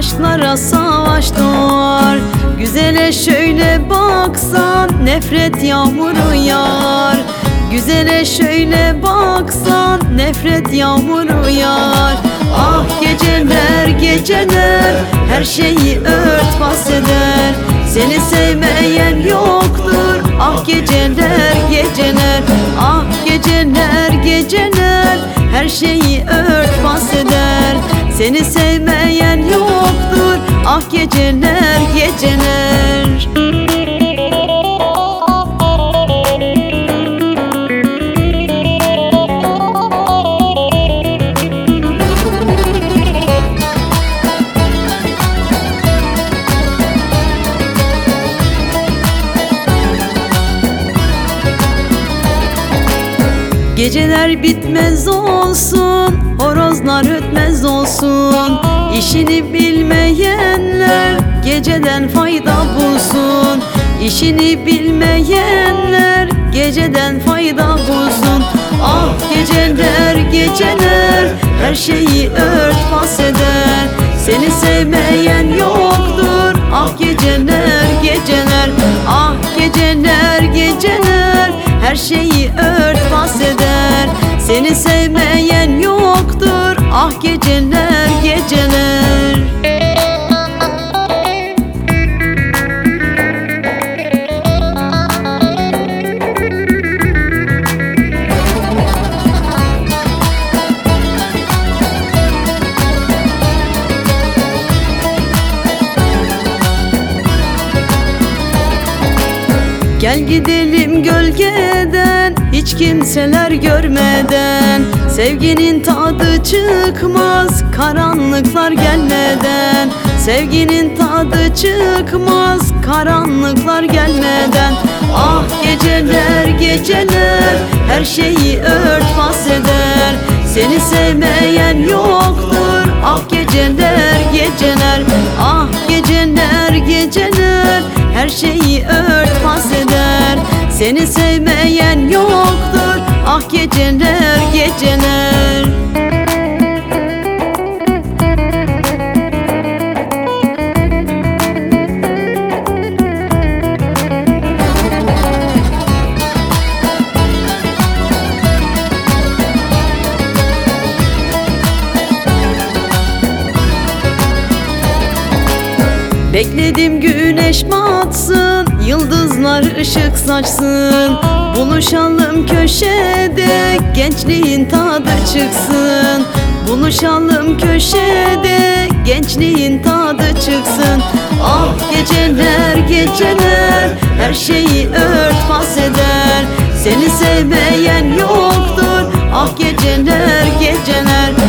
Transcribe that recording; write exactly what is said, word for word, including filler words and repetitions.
aşklara savaş doğar. Güzele şöyle baksan nefret yağmuru yağar. Güzele şöyle baksan nefret yağmuru yağar. Ah geceler geceler her şeyi örtbas eder. Seni sevmeyen yoktur. Ah geceler geceler, ah geceler geceler her şeyi örtbas eder. Seni sevmeyen yoktur. Ah geceler geceler. Geceler bitmez olsun, horozlar ötmez olsun. İşini bilmeyenler geceden fayda bulsun. İşini bilmeyenler geceden fayda bulsun. Ah geceler geceler her şeyi örtbas eder. Seni sevmeyen yoktur. Ah geceler geceler, ah geceler geceler her şeyi örtbas eder. Seni sevmeyen yoktur. Ah geceler geceler. Gel gidelim gölgeden, hiç kimseler görmeden. Sevginin tadı çıkmaz karanlıklar gelmeden. Sevginin tadı çıkmaz karanlıklar gelmeden. Ah geceler geceler her şeyi örtbas eder. Seni sevmeyen yoktur. Ah geceler geceler, ah geceler geceler her şeyi örtbas eder. Seni sevmeyen yoktur. Ah geceler geceler. Bekledim güneş batsın, yıldızlar ışık saçsın. Buluşalım köşede, gençliğin tadı çıksın. Buluşalım köşede, gençliğin tadı çıksın. Ah geceler geceler her şeyi örtbas eder. Seni sevmeyen yoktur. Ah geceler geceler,